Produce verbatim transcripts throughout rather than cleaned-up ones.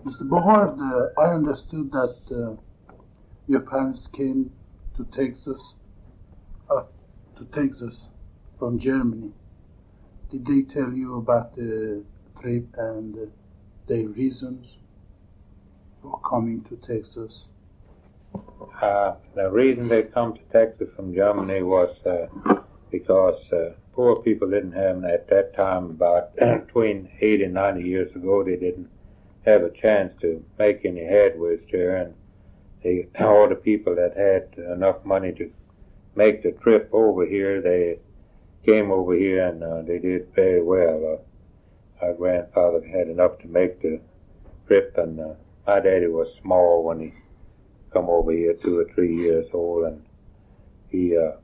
Mister Bohard, uh, I understood that uh, your parents came to Texas, uh, to Texas from Germany. Did they tell you about the trip and uh, their reasons for coming to Texas? Uh, the reason they come to Texas from Germany was uh, because uh, poor people didn't have, at that time, about between eighty and ninety years ago, they didn't have a chance to make any headways there, and they, all the people that had enough money to make the trip over here, they came over here and uh, they did very well. Uh, our grandfather had enough to make the trip, and uh, my daddy was small when he come over here, two or three years old, and he, uh,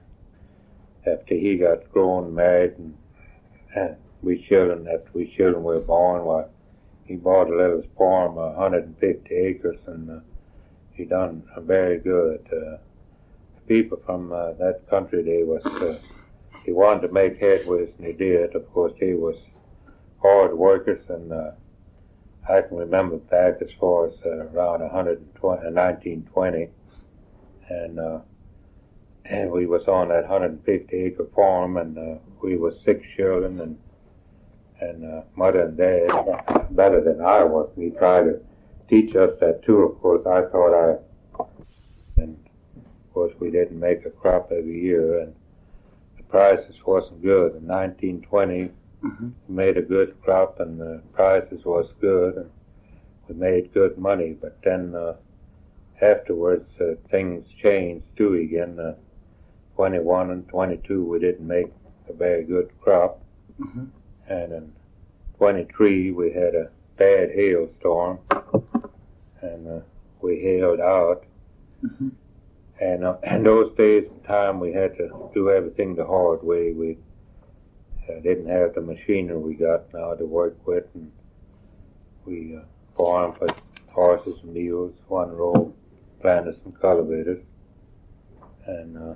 after he got grown, married, and, and we children, after we children were born, why, he bought a little farm, one hundred fifty acres, and uh, he done uh, very good. Uh, people from uh, that country, they was, uh, they wanted to make headways, and they did. Of course, they was hard workers, and uh, I can remember back as far as uh, around nineteen twenty, and uh, and we was on that one hundred fifty acre farm, and uh, we was six children, and and uh, mother and dad, better than I was, and he tried to teach us that too. Of course, I thought I, and of course we didn't make a crop every year, and the prices wasn't good. In nineteen twenty, mm-hmm. we made a good crop, and the prices was good, and we made good money. But then uh, afterwards, uh, things changed too again. Uh, twenty-one and twenty-two, we didn't make a very good crop. Mm-hmm. And in twenty-three, we had a bad hailstorm, and uh, we hailed out. Mm-hmm. And uh, in those days and time, we had to do everything the hard way. We uh, didn't have the machinery we got now to work with, and we uh, farmed with horses and mules, one row, planters and cultivators. And uh,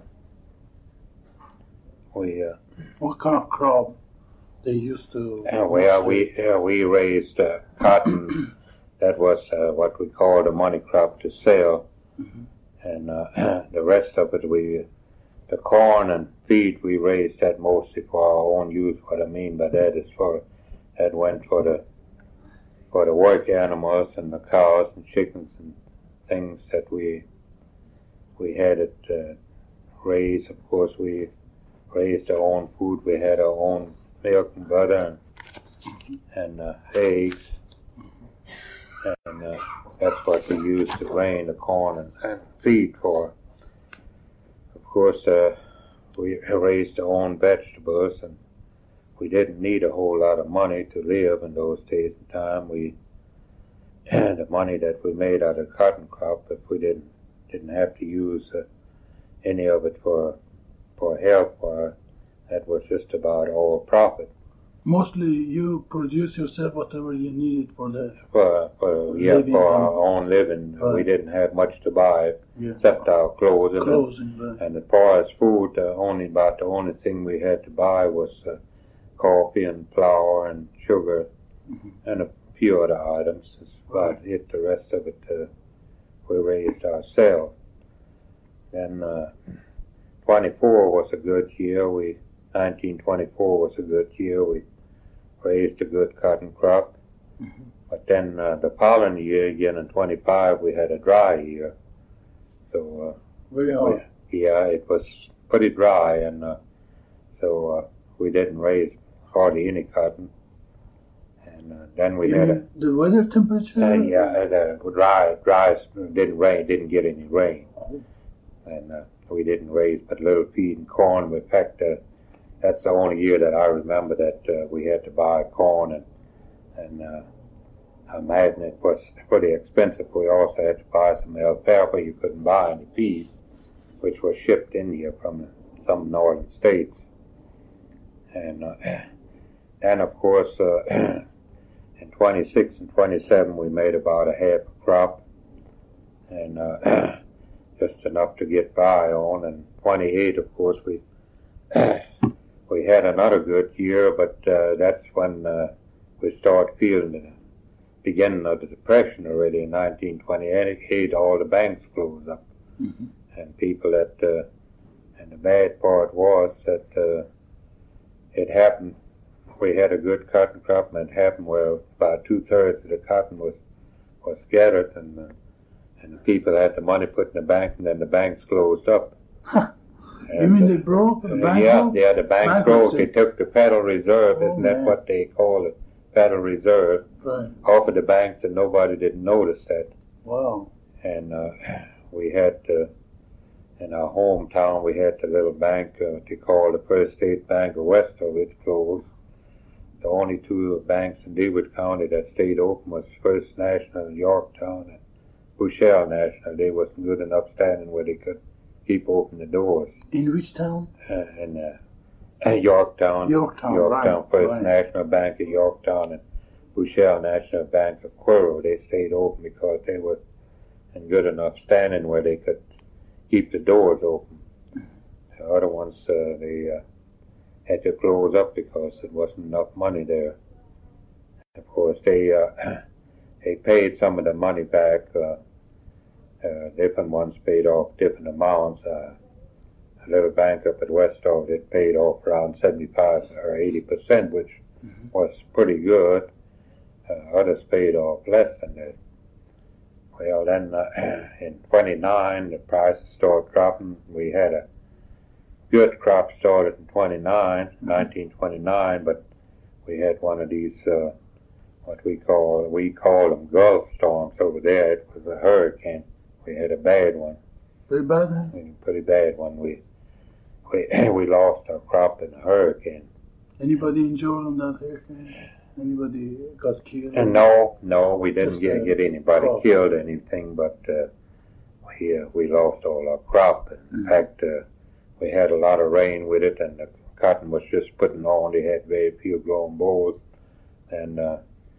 we... Uh, what kind of crop they used to... Uh, well, we, uh, we raised uh, cotton. That was uh, what we called a money crop to sell. Mm-hmm. And uh, the rest of it, we, the corn and feed, we raised that mostly for our own use. What I mean by that is for, that went for the, for the work animals and the cows and chickens and things that we, we had it uh, raised. Of course, we raised our own food. We had our own milk and butter and, and uh, eggs. And uh, that's what we used to grain the corn and, and feed for. Of course, uh, we raised our own vegetables, and we didn't need a whole lot of money to live in those days and time. We, the money that we made out of cotton crop, if we didn't didn't have to use uh, any of it for for help, or that was just about all profit. Mostly you produce yourself whatever you needed for the for, for yeah living for our own living. Right. We didn't have much to buy yeah. except our clothes. Clothing, and, right. and as far as food, uh, only about the only thing we had to buy was uh, coffee and flour and sugar, mm-hmm. and a few other items. That's about right. it. The rest of it uh, we raised ourselves. Then uh, twenty-four was a good year. We nineteen twenty-four was a good year. We raised a good cotton crop. Mm-hmm. But then uh, the following year, again in twenty-five, we had a dry year. So, uh, Very hard. We, yeah, it was pretty dry, and uh, so uh, we didn't raise hardly any cotton. And uh, then we you had mean a... the weather temperature? Uh, yeah, the dry, dry, didn't rain, didn't get any rain. Oh. And uh, we didn't raise but little feed and corn. In fact, uh, that's the only year that I remember that uh, we had to buy corn, and and uh, I imagine it was pretty expensive. We also had to buy some alfalfa. You couldn't buy any feed, which was shipped in here from some northern states. And uh, and of course, uh, in twenty-six and twenty-seven, we made about a half a crop, and uh, just enough to get by on. And twenty-eight, of course, we. We had another good year, but uh, that's when uh, we started feeling the beginning of the Depression already in nineteen twenty-eight, all the banks closed up. Mm-hmm. And people that, uh, and the bad part was that uh, it happened, we had a good cotton crop, and it happened where about two-thirds of the cotton was, was gathered, and, uh, and the people had the money put in the bank, and then the banks closed up. Huh. And, You mean uh, they broke the bank? Yeah, broke? yeah, the bank Bankruptcy. broke. They took the Federal Reserve, Oh, isn't that man. what they call it? Federal Reserve, Right. off of the banks, and nobody didn't notice that. Wow. And uh, we had, uh, in our hometown, we had the little bank uh, they call the First State Bank of Westover. It closed. The only two banks in DeWitt County that stayed open was First National in Yorktown and Bouchelle National. They wasn't good enough standing where they could keep open the doors. In which town? Uh, in uh, Yorktown, Yorktown, Yorktown right, First right. National Bank of Yorktown and Bouchelle National Bank of Cuero. They stayed open because they were in good enough standing where they could keep the doors open. The other ones, uh, they uh, had to close up because there wasn't enough money there. Of course, they uh, they paid some of the money back. Uh, uh, different ones paid off different amounts. Uh, a little bank up at Westover, it paid off around seventy-five or eighty percent, which Mm-hmm. was pretty good. Uh, others paid off less than that. Well, then uh, in twenty-nine, the prices started dropping. We had a good crop started in twenty-nine, Mm-hmm. nineteen twenty-nine, but we had one of these, uh, what we call, we call them Gulf storms over there. It was a hurricane. We had a bad one, Very bad, huh? a pretty bad one. We, we, we lost our crop in a hurricane. Anybody injured on that hurricane? Anybody got killed? And no, no, we didn't Just, get, uh, get anybody crop. killed or anything, but uh, we, uh, we lost all our crop. In Mhm. fact, uh, we had a lot of rain with it, and the cotton was just putting on. They had very few grown bolls. And uh,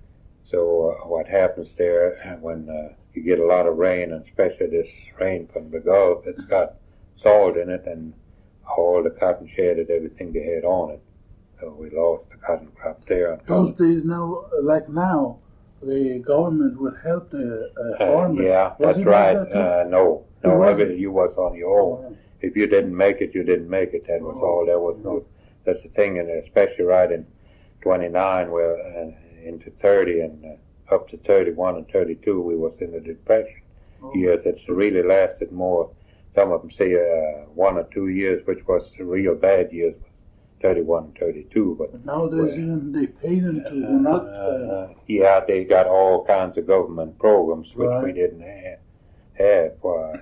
so uh, what happens there, when uh, you get a lot of rain, and especially this rain from the Gulf, it's got salt in it, and all the cotton shedded everything they had on it. So we lost the cotton crop there. Those days now, like now, the government would help the uh, Uh, farmers. yeah, Was that's it right. Like that too? uh, no, It no, wasn't? every, you was on your own. Oh, If you didn't make it, you didn't make it. That was Oh. all. There was no. That's the thing, and especially right in twenty-nine, where uh, into thirty and uh, up to thirty-one and thirty-two, we was in the Depression oh. years. It's really lasted more. Some of them say uh, one or two years, which was the real bad years, thirty-one and thirty-two. But But nowadays, well, even they pay them to do not. Uh, uh, yeah, they got all kinds of government programs which we Right. didn't have. have uh,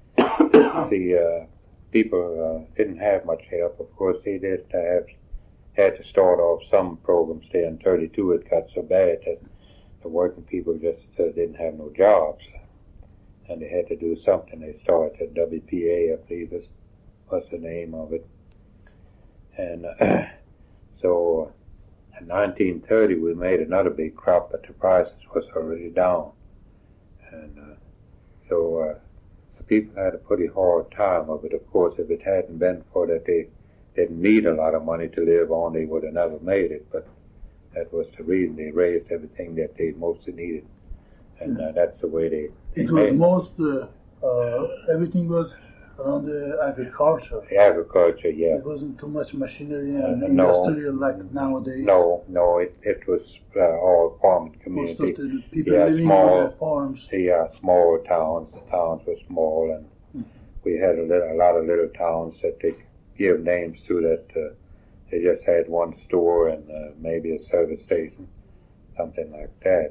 the uh, people uh, didn't have much help. Of course, they did have had to start off some programs there in thirty-two. It got so bad that the working people just uh, didn't have no jobs, and they had to do something. They started W P A, I believe is what's the name of it, and uh, so. In nineteen thirty, we made another big crop, but the prices was already down, and uh, so uh, the people had a pretty hard time of it. Of course, if it hadn't been for that they didn't need a lot of money to live on, they would have never made it. But that was the reason they raised everything that they mostly needed, and uh, that's the way they. they it was made most. Uh, uh, everything was around the agriculture. it. Agriculture, yeah. It wasn't too much machinery and Uh, no. industrial like nowadays. No, no, it it was uh, all farming Most community. of the people Yeah, living small. on the farms. Yeah, small towns. The towns were small, and Mhm. we had a, little, a lot of little towns that they give names to that uh, they just had one store and uh, maybe a service station, something like that.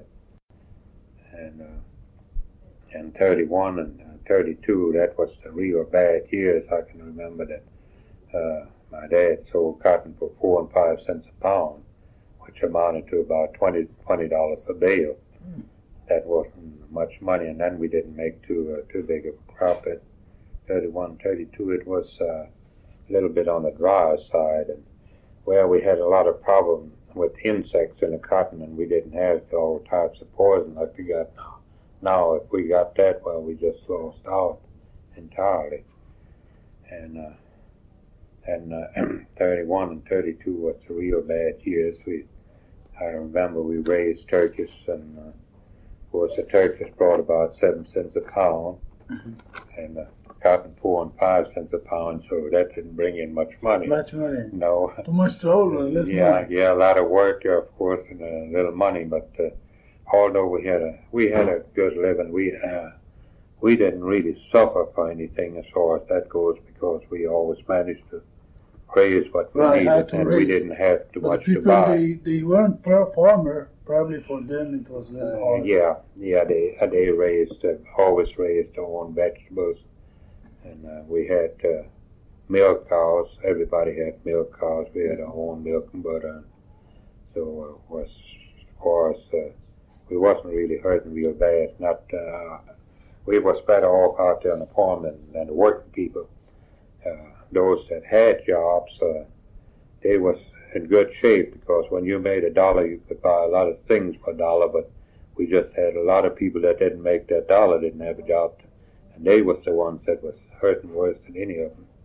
And uh, and thirty-one and uh, thirty-two, that was the real bad years. I can remember that uh, my dad sold cotton for four and five cents a pound, which amounted to about twenty twenty dollars a bale. Mm. That wasn't much money, and then we didn't make too uh, too big of a crop at thirty-one, thirty-two. It was uh, a little bit on the drier side, and where we had a lot of problem with insects in the cotton, and we didn't have all types of poison like we got now. If we got that, well, we just lost out entirely. And uh, and uh, thirty-one and thirty-two was the real bad years. We I remember we raised turkeys and uh, Of course, the Texas brought about seven cents a pound, mm-hmm. and uh, cotton four and five cents a pound, so that didn't bring in much money. Much money. No. Too much trouble. Less yeah, money. yeah, a lot of work there, of course, and a little money. But uh, although we had a we had a good living, we uh, we didn't really suffer for anything as far as that goes, because we always managed to raise what we right, needed, and raise. we didn't have too but much the people, to buy. They, they weren't farmer. Probably for them it was very hard. Uh, yeah, yeah, they uh, they raised uh, always raised their own vegetables, and uh, we had uh, milk cows. Everybody had milk cows. We had our own milk and butter, so uh, was of course uh, we wasn't really hurting real bad. Not uh, we was better off out there on the farm than, than the working people. Uh, those that had jobs, uh, they was in good shape, because when you made a dollar, you could buy a lot of things for a dollar. But we just had a lot of people that didn't make that dollar, didn't have a job, and they was the ones that was hurting worse than any of them.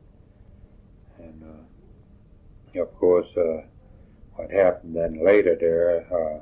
And uh, of course, uh, what happened then later there, uh,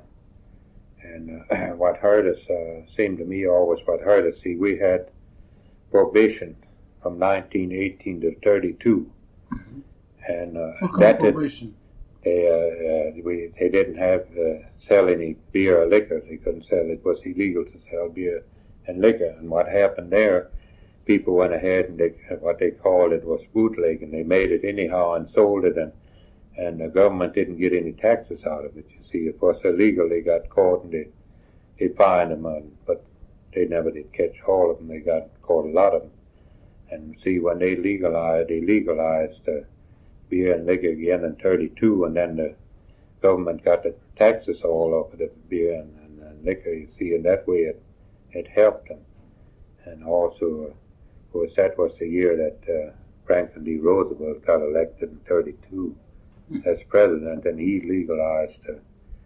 and uh, what hurt us uh, seemed to me always what hurt us. See, we had prohibition from nineteen eighteen to thirty-two, mm-hmm. and uh, that did. They, uh, uh, we, they didn't have uh, sell any beer or liquor. They couldn't sell. It was illegal to sell beer and liquor. And what happened there, people went ahead and they, what they called it was bootleg, and they made it anyhow and sold it, and and the government didn't get any taxes out of it. You see, it was illegal. They got caught and they they fined them, uh, but they never did catch all of them. They got caught a lot of them. And see, when they legalized, they legalized. Uh, beer and liquor again in thirty-two, and then the government got the taxes all over the beer and, and, and liquor, you see, and that way it, it helped them. And also, uh, of course, that was the year that uh, Franklin D. Roosevelt got elected in thirty-two as president, and he legalized, uh,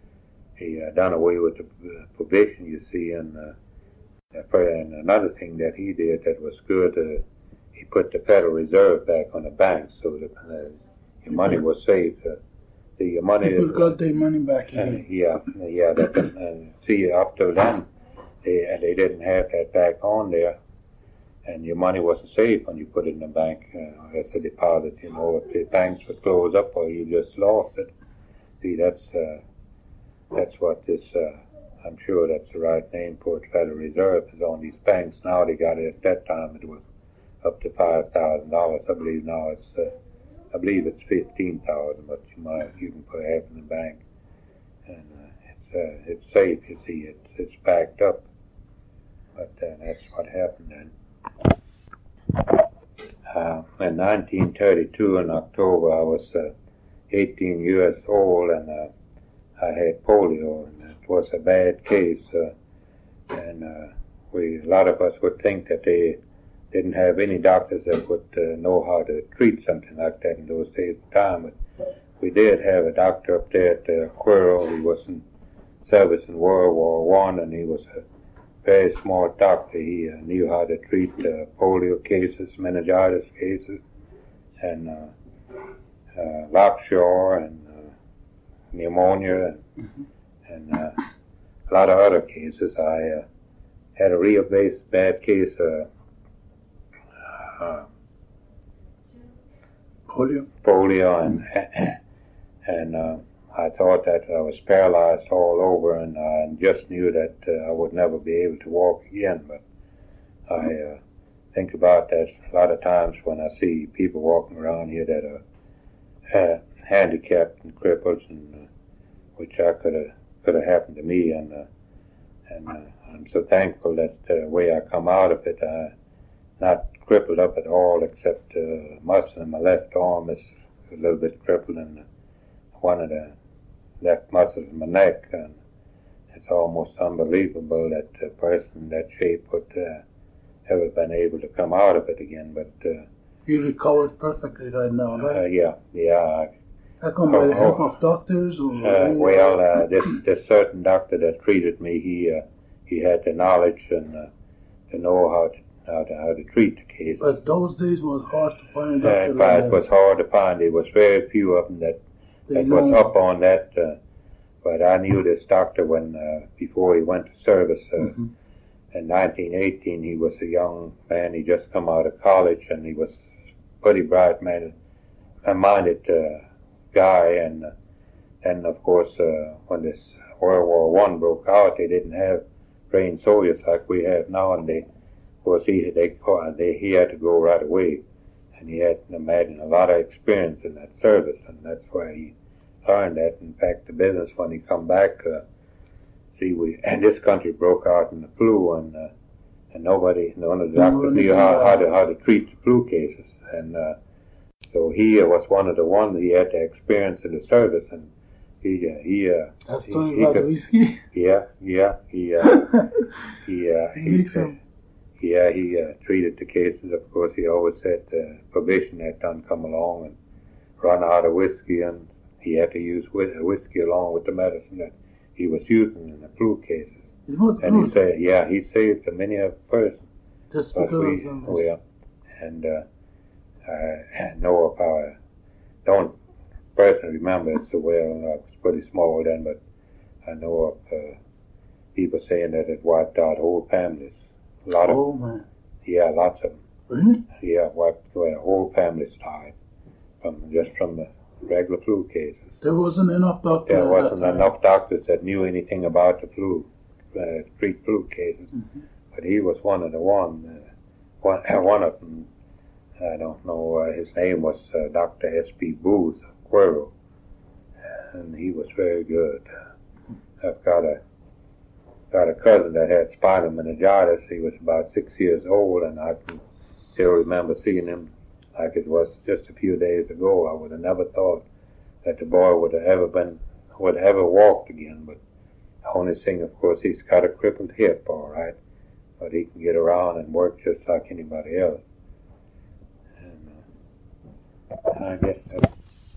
he uh, done away with the uh, prohibition, you see, and, uh, and another thing that he did that was good, uh, he put the Federal Reserve back on the banks, so that uh, your money was safe. Uh, the money People was, got their money back uh, again. yeah, yeah. That, uh, see, up till then, they uh, they didn't have that back on there, and your money wasn't safe when you put it in the bank uh, as a deposit. You know, if the banks would close up, or you just lost it. See, that's uh, that's what this. Uh, I'm sure that's the right name for it. Federal Reserve is on these banks now. They got it at that time. It was up to five thousand dollars. I believe now it's, uh, I believe it's fifteen thousand. But you might, you can put half in the bank, and uh, it's uh, it's safe. You see, it's it's backed up. But uh, that's what happened then. Uh, in nineteen thirty-two, in October, I was uh, eighteen years old, and uh, I had polio, and it was a bad case. Uh, and uh, we, a lot of us would think that they didn't have any doctors that would uh, know how to treat something like that in those days of time. But we did have a doctor up there at uh, Cuero. He was in service in World War One, and he was a very smart doctor. He uh, knew how to treat uh, polio cases, meningitis cases, and uh, uh, lockjaw, and uh, pneumonia, and, mm-hmm. and uh, a lot of other cases. I uh, had a real base, bad case. Uh, Uh, polio. Polio, and and uh, I thought that I was paralyzed all over, and I just knew that uh, I would never be able to walk again. But I uh, think about that a lot of times when I see people walking around here that are uh, handicapped and crippled, and uh, which I could have could have happened to me, and uh, and uh, I'm so thankful that the way I come out of it, I not crippled up at all, except uh, muscle in my left arm is a little bit crippled, and one of the left muscles in my neck, and it's almost unbelievable that a person in that shape would uh, ever been able to come out of it again. But uh, you recovered perfectly right now, right? Uh, yeah, yeah. How come, by the help of doctors? Or uh, well, uh, this this certain doctor that treated me, he uh, he had the knowledge and uh, to know how to. How to, how to treat the case. But those days was hard to find a doctor. Uh, it was hard to find. There was very few of them that, that was up on that. Uh, but I knew this doctor when uh, before he went to service. Uh, Mm-hmm. In nineteen eighteen, he was a young man. He just come out of college, and he was pretty bright man, a minded uh, guy. And uh, and of course, uh, when this World War One broke out, they didn't have trained soldiers like we have now, and they, of course, he they, they he had to go right away, and he had, imagine, a lot of experience in that service, and that's why he learned that. In fact, the business when he come back. Uh, See, we and this country broke out in the flu, and uh, and nobody, none of the doctors knew how, how to how to treat the flu cases, and uh, so he uh, was one of the ones. He had the experience in the service, and he uh, he uh, That's he, story he about could, whiskey. yeah yeah he uh, he uh, He he makes uh, them. yeah he uh, treated the cases. Of course, he always said uh, prohibition had done come along and run out of whiskey, and he had to use whi- whiskey along with the medicine that he was using in the flu cases. It was And he good. said, yeah, he saved many a person. Just But because we, of them. oh, yeah. And uh, I know of how, I don't personally remember it so well. I was pretty small then, but I know of uh, people saying that it wiped out whole families. A lot of, Oh man. yeah, lots of them. Really? Yeah, wiped away. Whole families died from just from the regular flu cases. There wasn't enough doctors. There at wasn't that time. enough doctors that knew anything about the flu, uh, treat flu cases. Mm-hmm. But he was one of the one, uh, one, one of them. I don't know. Uh, his name was uh, Doctor S P Booth of Cuero, and he was very good. I've got a got a cousin that had spinal meningitis. He was about six years old, and I can still remember seeing him like it was just a few days ago. I would have never thought that the boy would have ever been, would have ever walked again. But the only thing, of course, he's got a crippled hip, all right, but he can get around and work just like anybody else. And uh, I guess